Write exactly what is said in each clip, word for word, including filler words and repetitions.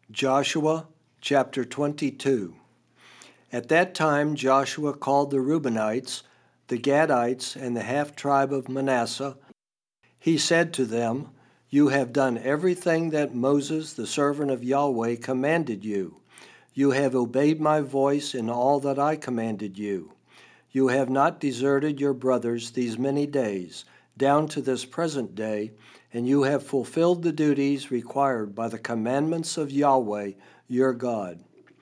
Joshua chapter twenty-two. At that time Joshua called the Reubenites, the Gadites, and the half-tribe of Manasseh. He said to them, "You have done everything that Moses, the servant of Yahweh, commanded you. You have obeyed my voice in all that I commanded you. You have not deserted your brothers these many days, down to this present day, and you have fulfilled the duties required by the commandments of Yahweh, your God.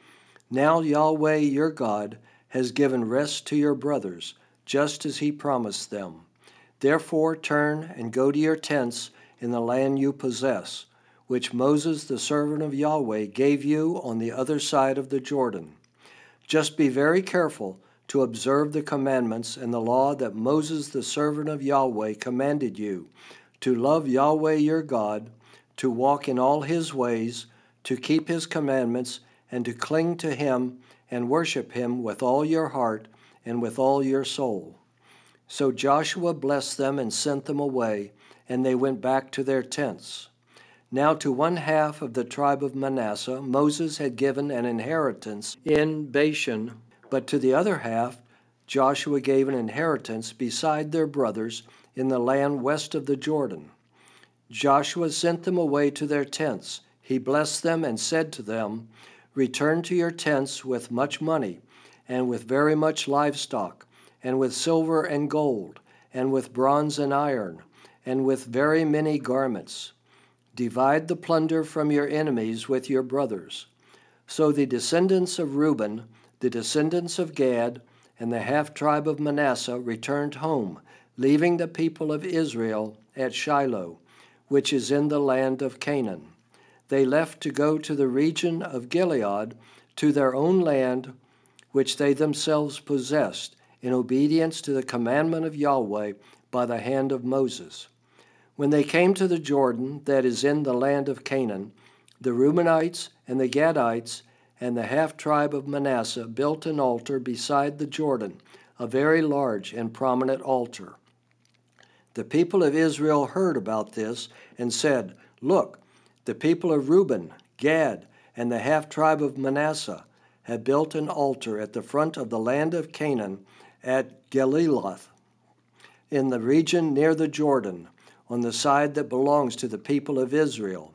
Now Yahweh, your God, has given rest to your brothers, just as he promised them. Therefore turn and go to your tents in the land you possess, which Moses, the servant of Yahweh, gave you on the other side of the Jordan. Just be very careful to observe the commandments and the law that Moses, the servant of Yahweh, commanded you, to love Yahweh your God, to walk in all his ways, to keep his commandments, and to cling to him and worship him with all your heart and with all your soul." So Joshua blessed them and sent them away, and they went back to their tents. Now to one half of the tribe of Manasseh Moses had given an inheritance in Bashan, but to the other half Joshua gave an inheritance beside their brothers in the land west of the Jordan. Joshua sent them away to their tents. He blessed them and said to them, "Return to your tents with much money, and with very much livestock, and with silver and gold, and with bronze and iron, and with very many garments. Divide the plunder from your enemies with your brothers." So the descendants of Reuben, the descendants of Gad, and the half-tribe of Manasseh returned home, leaving the people of Israel at Shiloh, which is in the land of Canaan. They left to go to the region of Gilead, to their own land, which they themselves possessed, in obedience to the commandment of Yahweh by the hand of Moses. When they came to the Jordan that is in the land of Canaan, the Reubenites and the Gadites and the half-tribe of Manasseh built an altar beside the Jordan, a very large and prominent altar. The people of Israel heard about this and said, "Look, the people of Reuben, Gad, and the half-tribe of Manasseh have built an altar at the front of the land of Canaan at Geliloth, in the region near the Jordan, on the side that belongs to the people of Israel."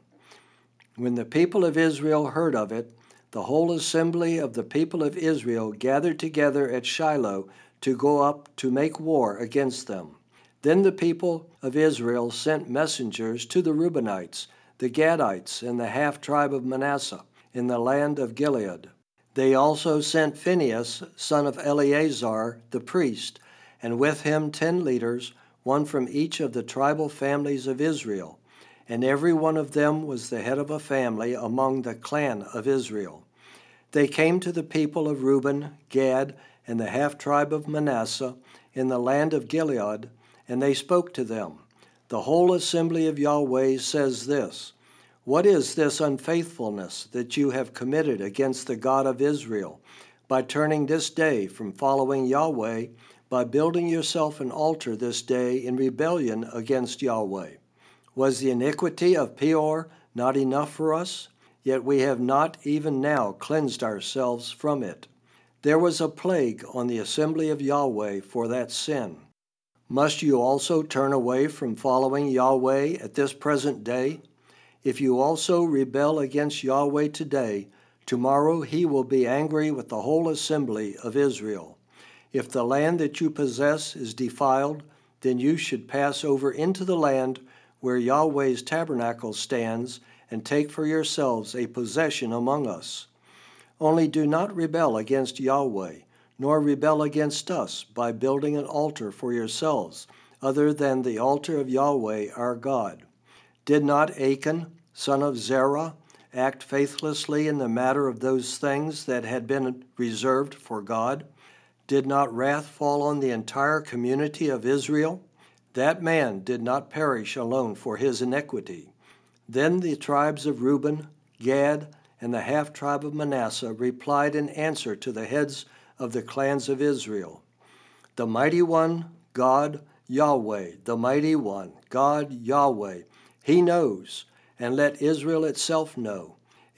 When the people of Israel heard of it, the whole assembly of the people of Israel gathered together at Shiloh to go up to make war against them. Then the people of Israel sent messengers to the Reubenites, the Gadites, and the half-tribe of Manasseh in the land of Gilead. They also sent Phinehas, son of Eleazar, the priest, and with him ten leaders, one from each of the tribal families of Israel, and every one of them was the head of a family among the clan of Israel. They came to the people of Reuben, Gad, and the half-tribe of Manasseh in the land of Gilead, and they spoke to them. "The whole assembly of Yahweh says this: What is this unfaithfulness that you have committed against the God of Israel, by turning this day from following Yahweh, by building yourself an altar this day in rebellion against Yahweh? Was the iniquity of Peor not enough for us? Yet we have not even now cleansed ourselves from it. There was a plague on the assembly of Yahweh for that sin. Must you also turn away from following Yahweh at this present day? If you also rebel against Yahweh today, tomorrow he will be angry with the whole assembly of Israel. If the land that you possess is defiled, then you should pass over into the land where Yahweh's tabernacle stands, and take for yourselves a possession among us. Only do not rebel against Yahweh, nor rebel against us by building an altar for yourselves, other than the altar of Yahweh our God. Did not Achan, son of Zerah, act faithlessly in the matter of those things that had been reserved for God? Did not wrath fall on the entire community of Israel? That man did not perish alone for his iniquity." Then the tribes of Reuben, Gad, and the half-tribe of Manasseh replied in answer to the heads of the clans of Israel, "The mighty one, God, Yahweh, the mighty one, God, Yahweh, he knows, and let Israel itself know.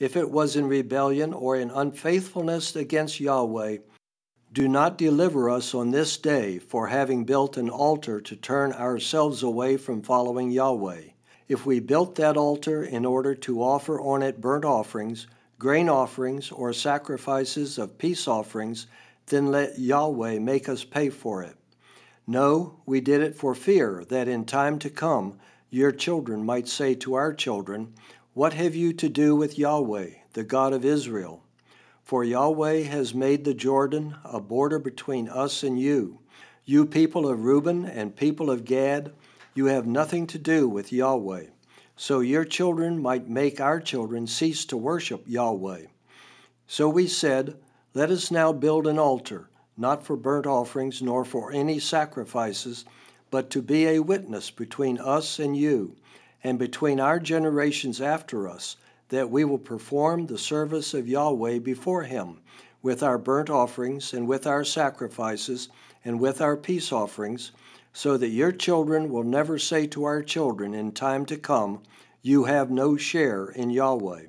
if it was in rebellion or in unfaithfulness against Yahweh, do not deliver us on this day for having built an altar to turn ourselves away from following Yahweh. If we built that altar in order to offer on it burnt offerings, grain offerings, or sacrifices of peace offerings, then let Yahweh make us pay for it. No, we did it for fear that in time to come your children might say to our children, "What have you to do with Yahweh, the God of Israel?" For Yahweh has made the Jordan a border between us and you. You people of Reuben and people of Gad, you have nothing to do with Yahweh. So your children might make our children cease to worship Yahweh. So we said, "Let us now build an altar, not for burnt offerings nor for any sacrifices, but to be a witness between us and you, and between our generations after us, that we will perform the service of Yahweh before him, with our burnt offerings and with our sacrifices and with our peace offerings, so that your children will never say to our children in time to come, 'You have no share in Yahweh.'"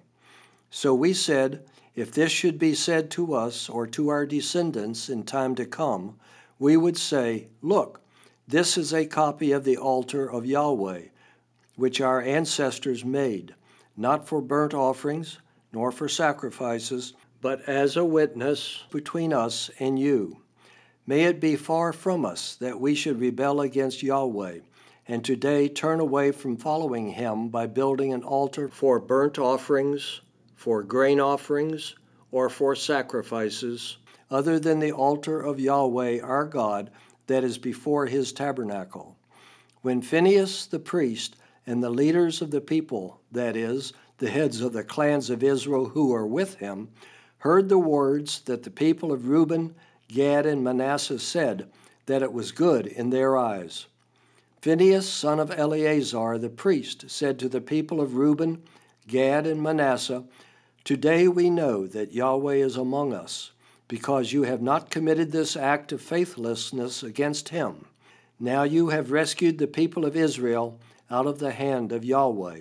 So we said, if this should be said to us or to our descendants in time to come, we would say, "Look, this is a copy of the altar of Yahweh, which our ancestors made, not for burnt offerings, nor for sacrifices, but as a witness between us and you. May it be far from us that we should rebel against Yahweh, and today turn away from following him by building an altar for burnt offerings, for grain offerings, or for sacrifices, other than the altar of Yahweh our God that is before his tabernacle." When Phinehas the priest and the leaders of the people, that is, the heads of the clans of Israel who were with him, heard the words that the people of Reuben, Gad, and Manasseh said, that it was good in their eyes. Phinehas, son of Eleazar the priest, said to the people of Reuben, Gad, and Manasseh, "Today we know that Yahweh is among us, because you have not committed this act of faithlessness against him. Now you have rescued the people of Israel out of the hand of Yahweh."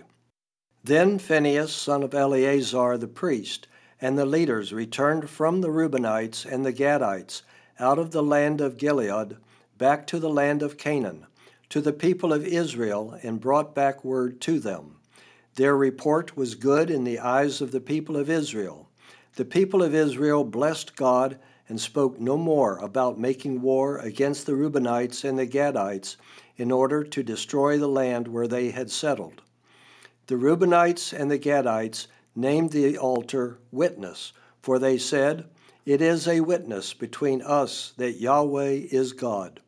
Then Phinehas, son of Eleazar the priest, and the leaders returned from the Reubenites and the Gadites out of the land of Gilead back to the land of Canaan, to the people of Israel, and brought back word to them. Their report was good in the eyes of the people of Israel. The people of Israel blessed God and spoke no more about making war against the Reubenites and the Gadites in order to destroy the land where they had settled. The Reubenites and the Gadites named the altar Witness, for they said, "It is a witness between us that Yahweh is God."